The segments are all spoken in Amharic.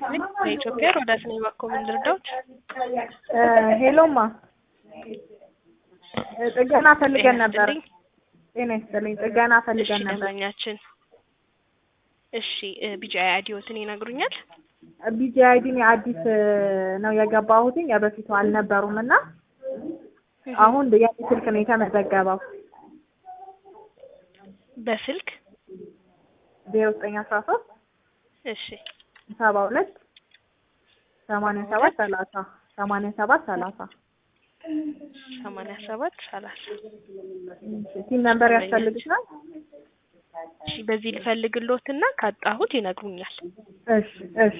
ይስጥልኝ። ከኢትዮጵያ ሮዳስ ነኝ። እባክዎ ምን ልርዳዎት? ሄሎማ ጥገና ፈልገን ነበር። ጤና ይስጥልኝ። ጥገና ፈልገን ነበር። ደንበኛችን እሺ፣ ቢጂአይ አይዲዎትን ይነግሩኛል? ቢጂአይ አይዲ አዲስ ነው የገባሁት፣ የበፊቱ አልነበሩም እና አሁን የኔ ስልክ ነው የተመዘገበው። በስልክ 0913 እሺ 72 87 30 87 30 87 30 ሲም ነምበር ያስፈልግሻል? እሺ በዚህ ልፈልግልዎትና ካጣሁት ይነግሩኛል። እሺ እሺ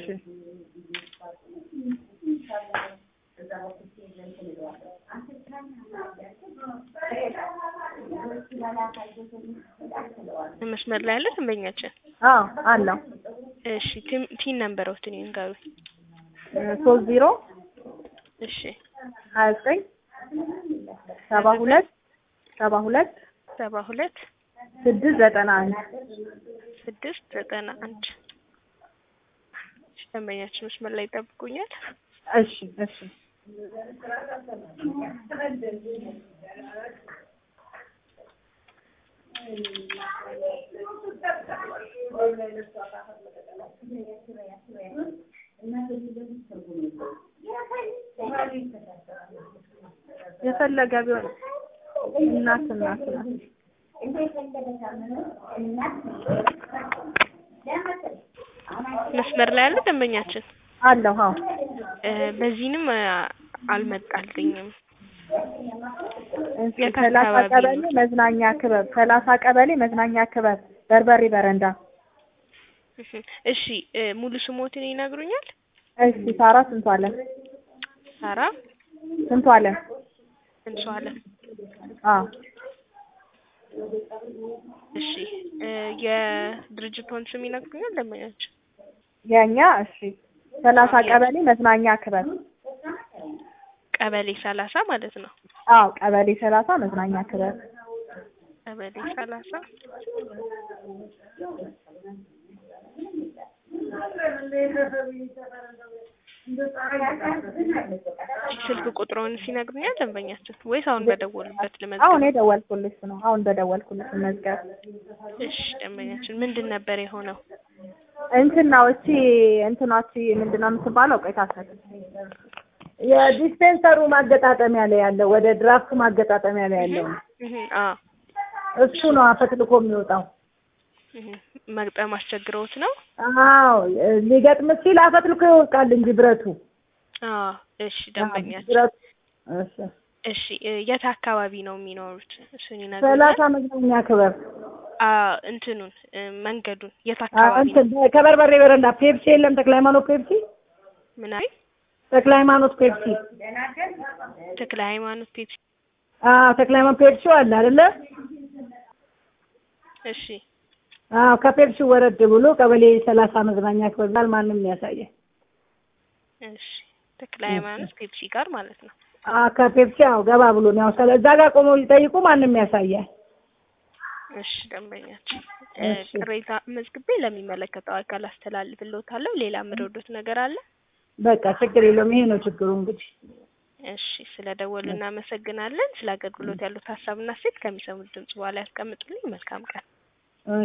መስመር ላይ ያለ ደንበኛችን? አዎ አለው። እሺ ቲን ነምበሮትን ይንገሩኝ። 30 እሺ 29 72 72 72 691 691 ደንበኛችን መስመር ላይ ይጠብቁኛል። እሺ እሺ የፈለገ ቢሆን እናት መስመር ላይ ያለ ደንበኛችን አለው። አዎ በዚህንም አልመጣልኝም። ሰላሳ ቀበሌ መዝናኛ ክበብ 30 ቀበሌ መዝናኛ ክበብ በርበሬ በረንዳ። እሺ ሙሉ ስሞትን ይነግሩኛል? እሺ ሳራ ስንቱ አለ? ሳራ ስንቱ አለ? ስንቱ አለ? አዎ እሺ የድርጅቱን ስም ይነግሩኛል ደንበኛችን? የኛ እሺ 30 ቀበሌ መዝናኛ ክበብ። ቀበሌ 30 ማለት ነው? አዎ ቀበሌ 30 መዝናኛ ክበብ። ቀበሌ 30 ስልክ ቁጥሩን ሲነግሩኛል ደንበኛችን ወይስ አሁን በደወሉበት ልመዝገብ? አሁን የደወልኩልሽ ነው። አሁን በደወልኩልሽ መዝገብ። እሺ ደንበኛችን ምንድን ነበር የሆነው? እቺ ምንድነው የምትባለው? ቆይ ታሰረ የዲስፔንሰሩ ማገጣጠሚያ ላይ ያለው ወደ ድራፍት ማገጣጠሚያ ላይ ያለው እሱ ነው አፈትልኮ የሚወጣው። መግጠም አስቸግረውት ነው? አዎ ሊገጥም ሲል አፈትልኮ ይወጣል እንጂ ብረቱ። እሺ ደንበኛችን እሺ የት አካባቢ ነው የሚኖሩት? እሱን ይነግሩኛል? 30 መዝናኛ ክበብ። እንትኑን መንገዱን የት አካባቢ ነው? ከበርበሬ በረንዳ ፔፕሲ የለም? ተክለ ሃይማኖት ፔፕሲ። ምን አይ? ተክለ ሃይማኖት ፔፕሲ። ተክለ ሃይማኖት ፔፕሲ። ተክለ ሃይማኖት ፔፕሲ አለ አይደለ? እሺ ከፔፕሲ ወረድ ብሎ ቀበሌ 30 መዝናኛ ክበብ ማንም ያሳያል። እሺ ተክለ ሃይማኖት ፔፕሲ ጋር ማለት ነው? ከፔፕሲ ገባ ብሎ ነው እዛ ጋር ቆመው ይጠይቁ ማንም ያሳያል። እሺ ደንበኛችን ቅሬታ መዝግቤ ለሚመለከተው አካል አስተላልፍልዎታለሁ። ሌላ ምረዶት ነገር አለ? በቃ ችግር የለውም። ይሄ ነው ችግሩ እንግዲህ። እሺ ስለደወሉ እናመሰግናለን። ስለ አገልግሎት ያሉት ሀሳብና አስተያየት ከሚሰሙት ድምጽ በኋላ ያስቀምጡልኝ። መልካም ቀን።